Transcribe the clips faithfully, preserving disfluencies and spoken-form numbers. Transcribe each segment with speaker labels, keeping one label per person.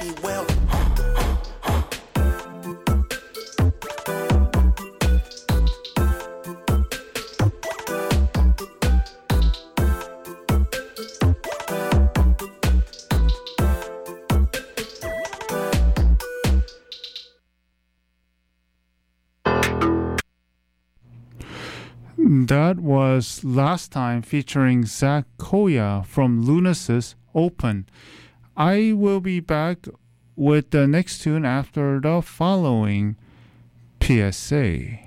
Speaker 1: me well.
Speaker 2: That was Last Time featuring Zach Koya from Lunasis Open. I will be back with the next tune after the following P S A.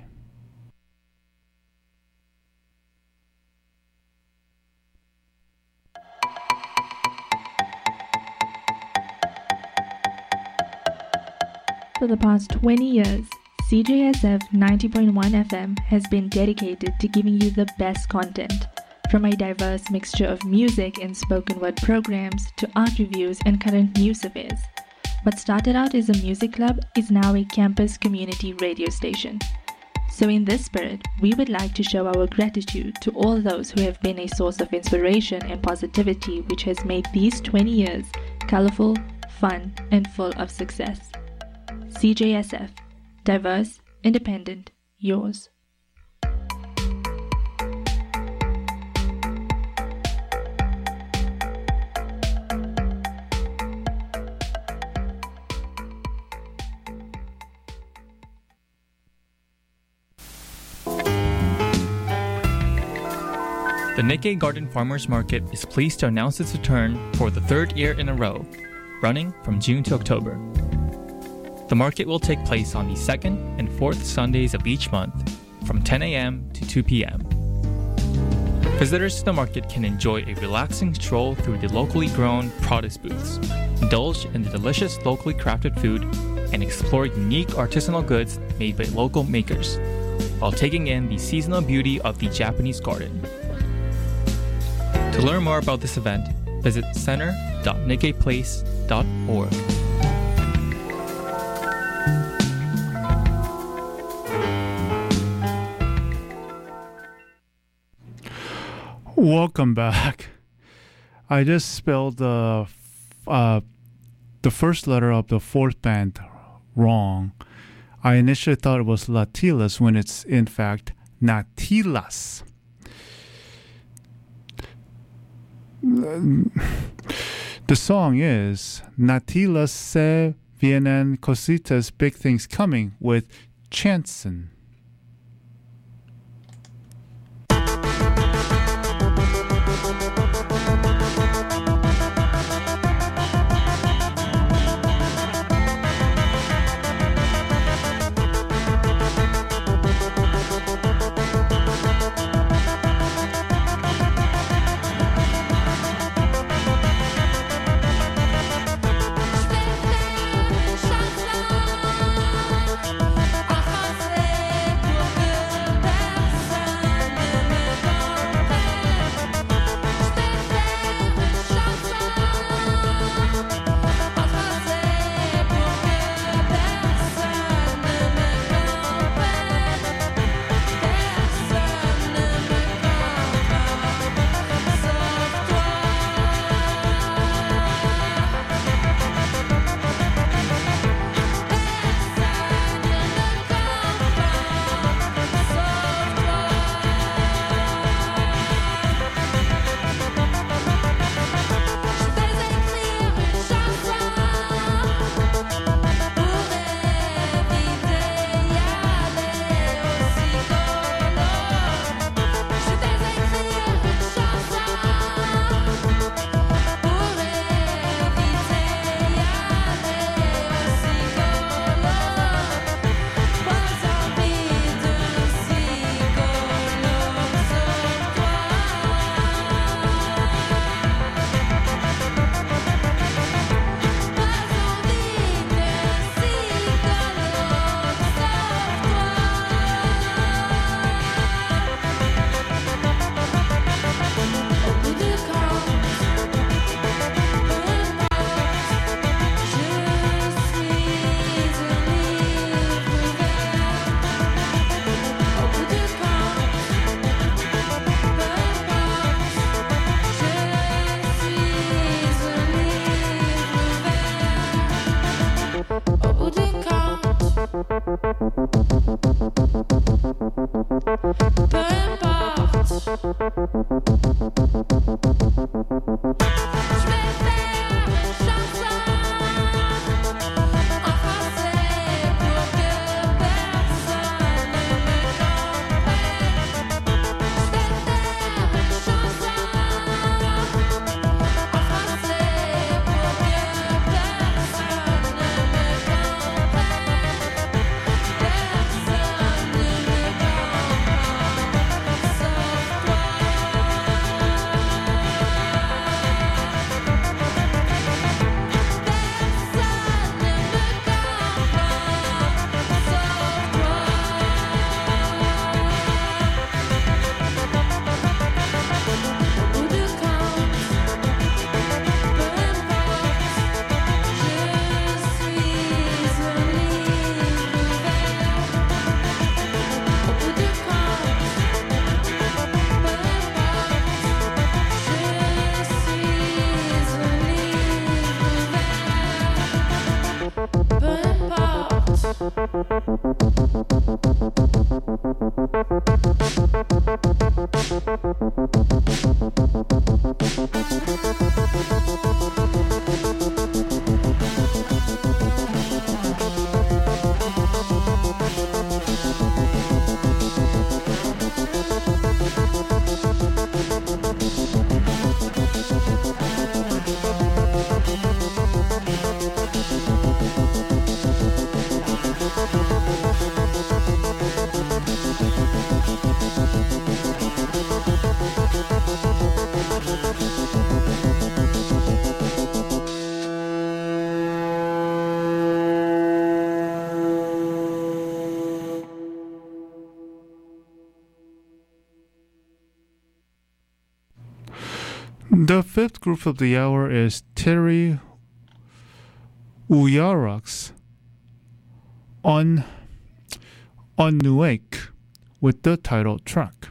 Speaker 3: For the past twenty years, C J S F ninety point one F M has been dedicated to giving you the best content, from a diverse mixture of music and spoken word programs to art reviews and current news affairs. What started out as a music club is now a campus community radio station. So in this spirit, we would like to show our gratitude to all those who have been a source of inspiration and positivity, which has made these twenty years colorful, fun, and full of success. C J S F. Diverse, independent, yours.
Speaker 4: The Nikkei Garden Farmers Market is pleased to announce its return for the third year in a row, running from June to October. The market will take place on the second and fourth Sundays of each month from ten a.m. to two p.m. Visitors to the market can enjoy a relaxing stroll through the locally grown produce booths, indulge in the delicious locally crafted food, and explore unique artisanal goods made by local makers, while taking in the seasonal beauty of the Japanese garden. To learn more about this event, visit center dot nikkei place dot org.
Speaker 2: Welcome back. I just spelled the uh, the first letter of the fourth band wrong. I initially thought it was Latilas when it's in fact Natilas. The song is Natilas se vienen cositas, big things coming, with Chanson.
Speaker 5: Chanson,
Speaker 2: The fifth group of the hour is Terry Uyaraks on on Nuake with the title track.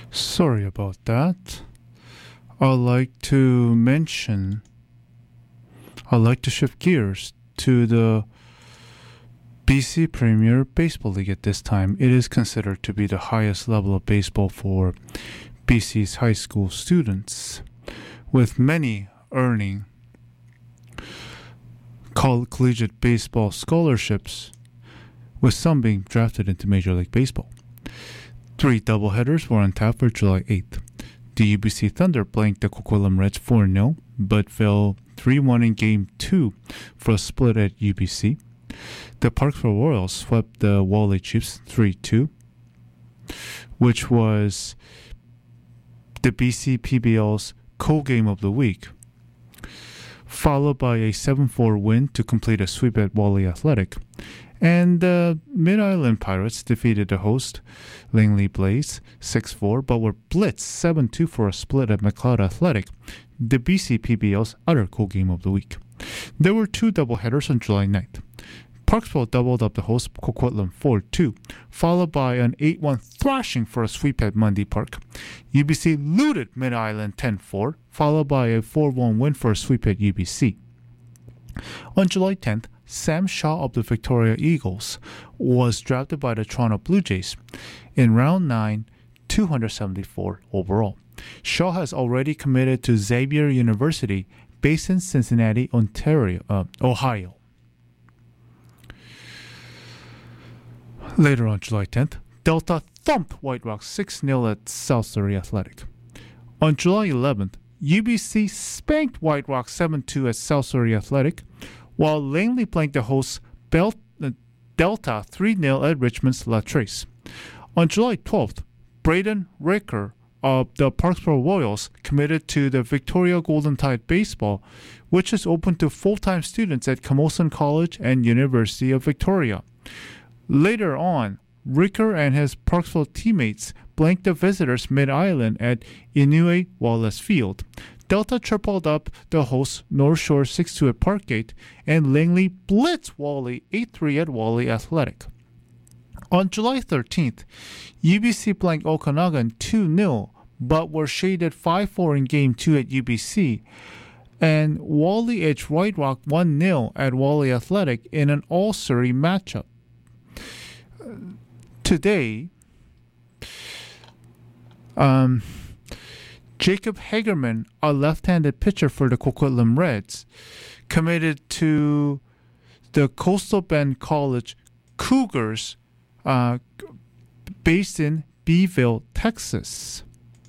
Speaker 2: Sorry about that. I'd like to mention, I'd like to shift gears to the B C Premier Baseball League at this time. It is considered to be the highest level of baseball for B C's high school students, with many earning coll- collegiate baseball scholarships, with some being drafted into Major League Baseball. Three doubleheaders were on tap for July eighth. The U B C Thunder blanked the Coquitlam Reds four nil, but fell three one in Game two for a split at U B C. The Parksville Royals swept the Wally Chiefs three two, which was the B C P B L's co-game of the week, followed by a seven four win to complete a sweep at Wally Athletic. And the Mid-Island Pirates defeated the host, Langley Blaze, six four, but were blitzed seven two for a split at McLeod Athletic, the B C P B L's other co-game of the week. There were two doubleheaders on July ninth. Parksville doubled up the host Coquitlam four two, followed by an eight one thrashing for a sweep at Mundy Park. U B C looted Mid-Island ten four, followed by a four one win for a sweep at U B C. On July tenth, Sam Shaw of the Victoria Eagles was drafted by the Toronto Blue Jays in round nine, two hundred seventy-four overall. Shaw has already committed to Xavier University, based in Cincinnati, Ontario, uh, Ohio. Later on July tenth, Delta thumped White Rock six nil at South Surrey Athletic. On July eleventh, U B C spanked White Rock seven two at South Surrey Athletic, while Langley blanked the hosts Bel- uh, Delta three nil at Richmond's La Trace. On July twelfth, Braden Ricker of the Parksboro Royals committed to the Victoria Golden Tide Baseball, which is open to full-time students at Camosun College and University of Victoria. Later on, Ricker and his Parksville teammates blanked the visitors Mid-Island at Inouye Wallace Field. Delta tripled up the hosts North Shore six two at Parkgate, and Langley blitzed Wally eight three at Wally Athletic. On July thirteenth, U B C blanked Okanagan two nil, but were shaded five four in Game two at U B C, and Wally edged White Rock one nil at Wally Athletic in an all-Surrey matchup. Today, um, Jacob Hagerman, a left-handed pitcher for the Coquitlam Reds, committed to the Coastal Bend College Cougars, uh, based in Beeville, Texas.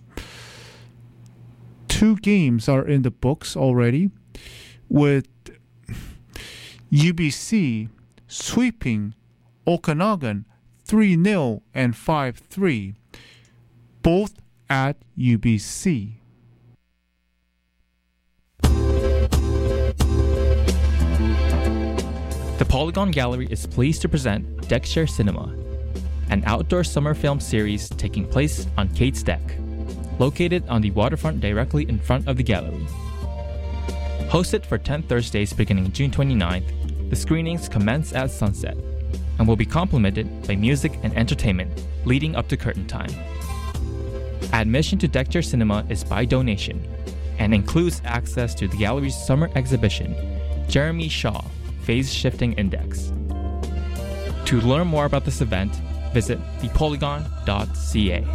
Speaker 2: Two games are in the books already, with U B C sweeping Okanagan three nil and five three, both at U B C.
Speaker 4: The Polygon Gallery is pleased to present Deckshare Cinema, an outdoor summer film series taking place on Kate's Deck, located on the waterfront directly in front of the gallery. Hosted for ten Thursdays beginning June twenty-ninth, the screenings commence at sunset and will be complemented by music and entertainment leading up to curtain time. Admission to Deckshare Cinema is by donation and includes access to the gallery's summer exhibition, Jeremy Shaw, Phase Shifting Index. To learn more about this event, visit the polygon dot c a.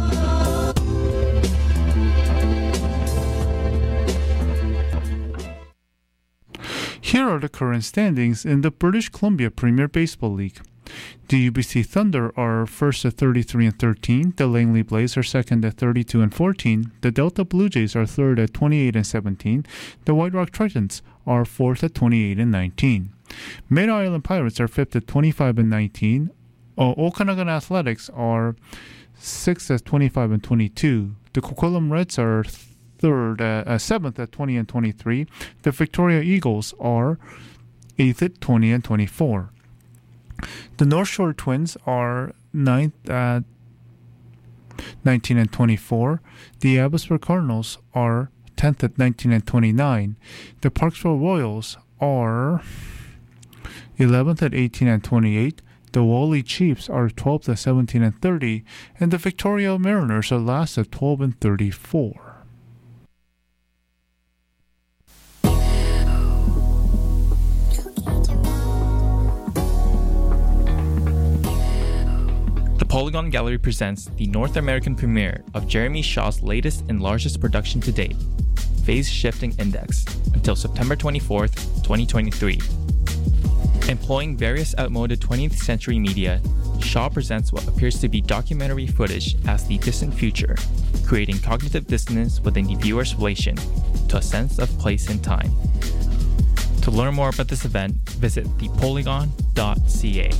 Speaker 2: Here are the current standings in the British Columbia Premier Baseball League. The U B C Thunder are first at thirty-three and thirteen. The Langley Blaze are second at thirty-two and fourteen. The Delta Blue Jays are third at twenty-eight and seventeen. The White Rock Tritons are fourth at twenty-eight and nineteen. Mid-Island Pirates are fifth at twenty-five and nineteen. Uh, Okanagan Athletics are sixth at twenty-five and twenty-two. The Coquitlam Reds are third, uh, uh, seventh at twenty and twenty-three. The Victoria Eagles are eighth at twenty and twenty-four. The North Shore Twins are ninth at nineteen and twenty-four. The Abbotsford Cardinals are tenth at nineteen and twenty-nine. The Parksville Royals are eleventh at eighteen and twenty-eight. The Wally Chiefs are twelfth at seventeen and thirty, and the Victoria Mariners are last at twelve and thirty-four.
Speaker 4: The Polygon Gallery presents the North American premiere of Jeremy Shaw's latest and largest production to date, Phase Shifting Index, until September twenty-fourth, twenty twenty-three. Employing various outmoded twentieth century media, Shaw presents what appears to be documentary footage as the distant future, creating cognitive dissonance within the viewer's relation to a sense of place and time. To learn more about this event, visit the polygon dot c a.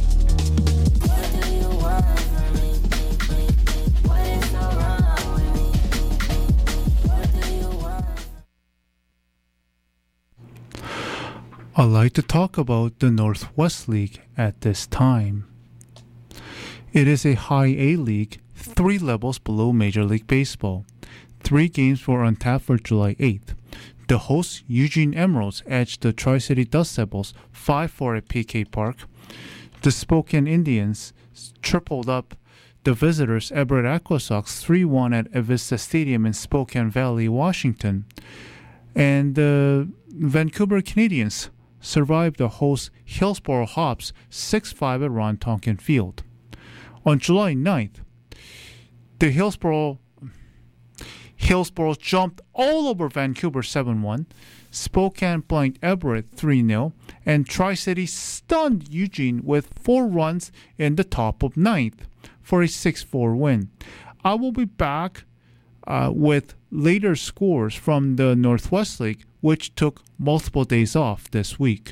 Speaker 2: I'd like to talk about the Northwest League at this time. It is a high A league, three levels below Major League Baseball. Three games were on tap for July eighth. The hosts, Eugene Emeralds, edged the Tri-City Dust Devils five four at P K Park. The Spokane Indians tripled up the visitors' Everett Aqua Sox three one at Avista Stadium in Spokane Valley, Washington. And the Vancouver Canadians survived the host Hillsboro Hops six five at Ron Tonkin Field. On July ninth, the Hillsboro Hillsboro jumped all over Vancouver seven one, Spokane blanked Everett three nil, and Tri-City stunned Eugene with four runs in the top of ninth for a six four win. I will be back uh, with later scores from the Northwest League, which took multiple days off this week.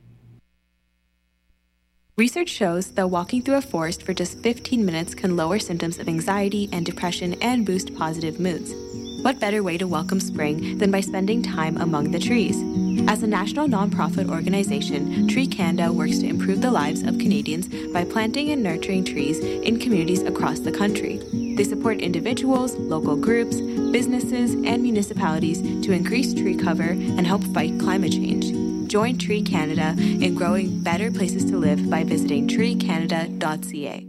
Speaker 1: Research shows that walking through a forest for just fifteen minutes can lower symptoms of anxiety and depression and boost positive moods. What better way to welcome spring than by spending time among the trees? As a national nonprofit organization, Tree Canada works to improve the lives of Canadians by planting and nurturing trees in communities across the country. They support individuals, local groups, businesses, and municipalities to increase tree cover and help fight climate change. Join Tree Canada in growing better places to live by visiting tree canada dot c a.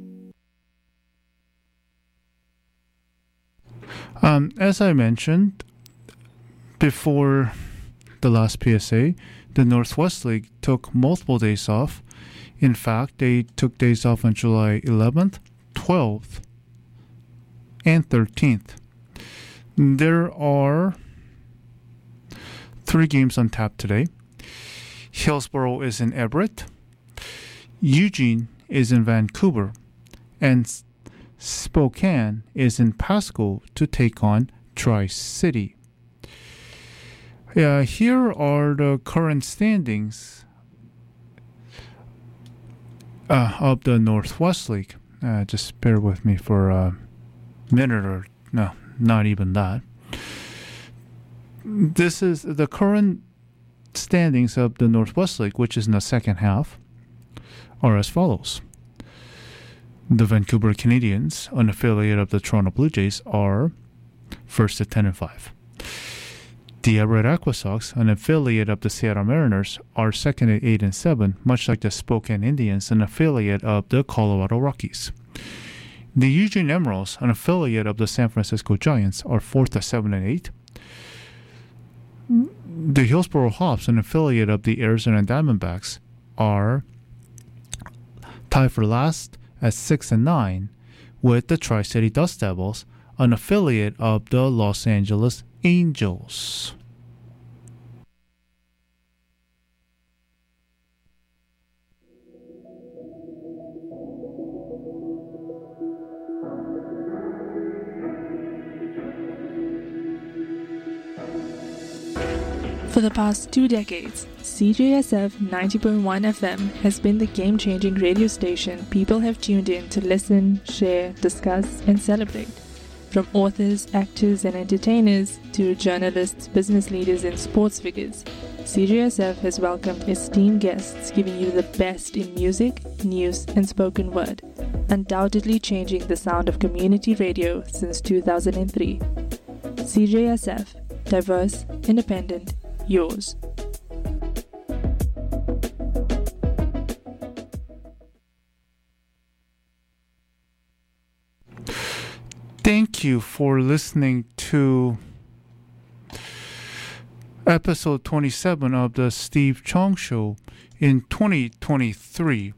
Speaker 2: Um, as I mentioned before the last P S A, the Northwest League took multiple days off. In fact, they took days off on July eleventh, twelfth, and thirteenth. There are three games on tap today. Hillsboro is in Everett, Eugene is in Vancouver, and Spokane is in Pasco to take on Tri-City. Uh, here are the current standings uh, of the Northwest League. Uh, just bear with me for a minute or no, not even that. This is the current standings of the Northwest League, which is in the second half, are as follows. The Vancouver Canadians, an affiliate of the Toronto Blue Jays, are first at ten and five. The Everett Aqua Sox, an affiliate of the Seattle Mariners, are second at eight and seven, much like the Spokane Indians, an affiliate of the Colorado Rockies. The Eugene Emeralds, an affiliate of the San Francisco Giants, are fourth at seven and eight. The Hillsboro Hops, an affiliate of the Arizona Diamondbacks, are tied for last at six and nine, with the Tri-City Dust Devils, an affiliate of the Los Angeles Angels.
Speaker 3: For the past two decades, C J S F ninety point one F M has been the game-changing radio station people have tuned in to listen, share, discuss, and celebrate. From authors, actors, and entertainers to journalists, business leaders, and sports figures, C J S F has welcomed esteemed guests giving you the best in music, news, and spoken word, undoubtedly changing the sound of community radio since two thousand three. C J S F, diverse, independent, yours.
Speaker 2: thank you for listening to episode twenty-seven of the Steve Chong Show in twenty twenty-three.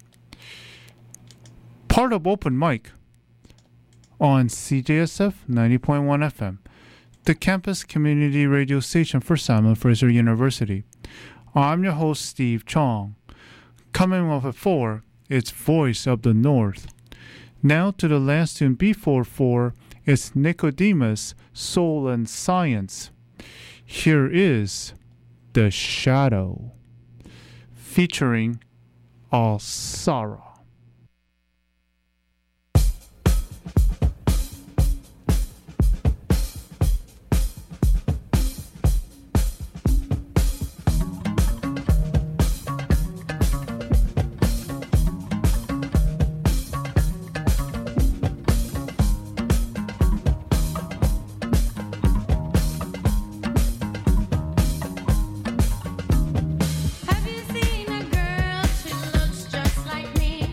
Speaker 2: Part of Open Mic on C J S F ninety point one F M, the campus community radio station for Simon Fraser University. I'm your host, Steve Chong. Coming up at four, it's Voice of the North. Now to the last tune before four, it's Nicodemus, Soul and Science. Here is The Shadow, featuring All Sorrow.
Speaker 5: Have you seen a girl? She looks just like me.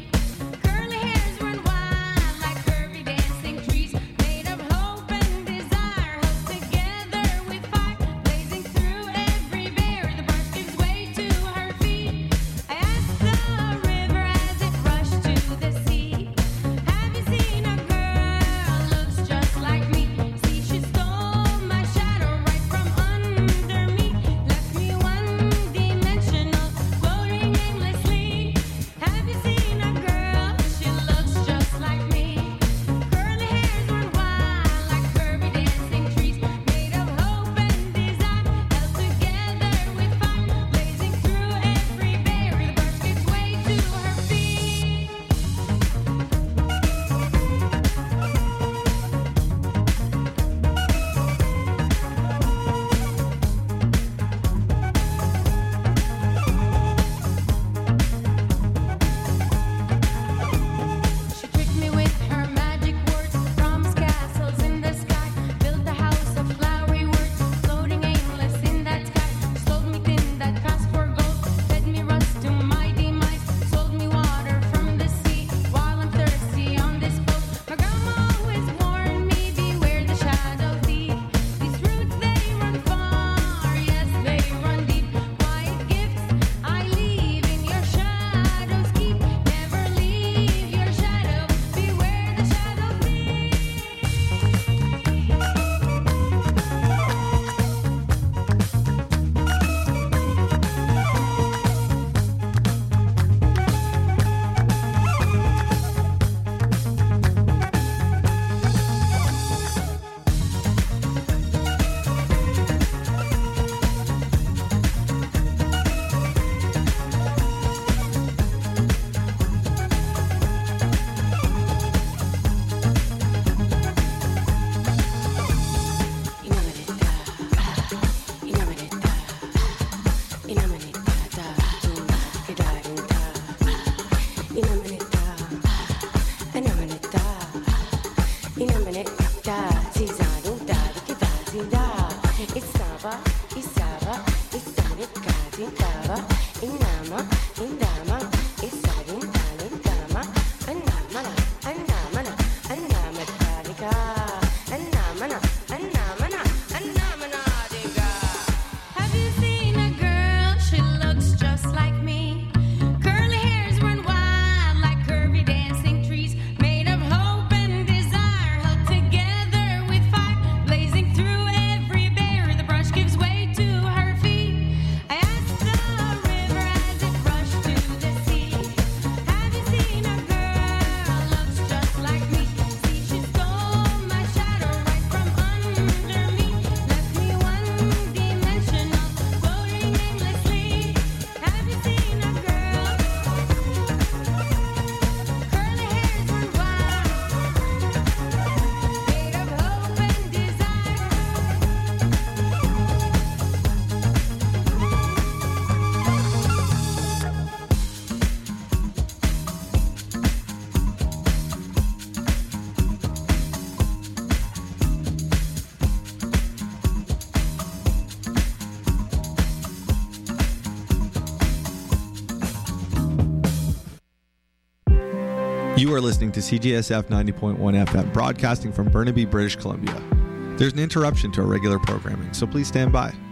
Speaker 5: You are listening to C J S F ninety point one F M, broadcasting from Burnaby, British Columbia. There's an interruption to our regular programming, so please stand by.